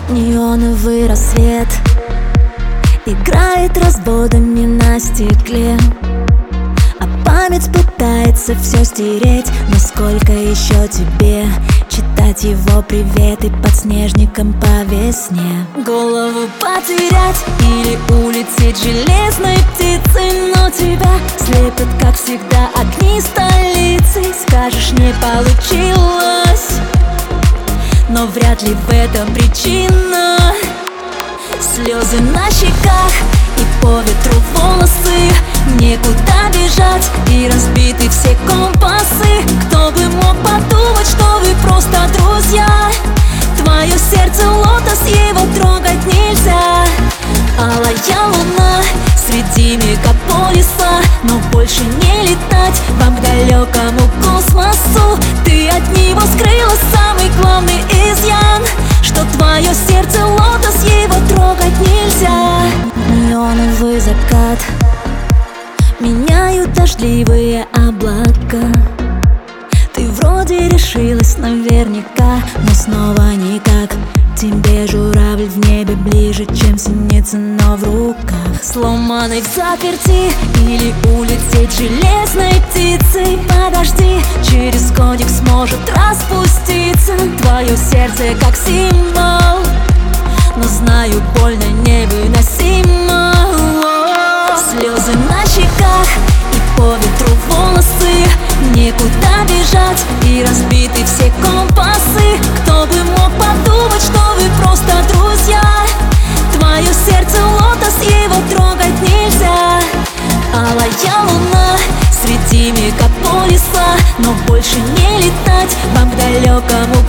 Неоновый рассвет играет разводами на стекле, а память пытается все стереть. Но сколько еще тебе читать его приветы подснежником по весне? Голову потерять или улететь железной птицей, но тебя слепят, как всегда, огни столицы. Скажешь, не получилось, но вряд ли в этом причина. Слезы на щеках и по ветру волосы, некуда бежать и разбиты все компасы. Кто бы мог подумать, что вы просто друзья? Твое сердце лотос, его трогать нельзя. Алая луна среди мегаполиса, но больше не летать вам к далекому космосу. Ты от него скрыла самый главный изъян, что твое сердце лотос, его трогать нельзя. Неоновый закат меняют дождливые облака. Ты вроде решилась наверняка, но снова никак. Тебе журавль в небе ближе, чем синица, но в руках. Сломанной в заперти или улететь железной птицей? Подожди, через годик сможет распуститься твое сердце как символ, но знаю, больно невыносимо. Слезы на щеках и по ветру волосы, некуда бежать и разбиты все компасы. Кто бы мог подумать, что вы просто друзья? Твое сердце лотос, его трогать нельзя. Алая луна среди мегаполиса, но больше не летать вам к далекому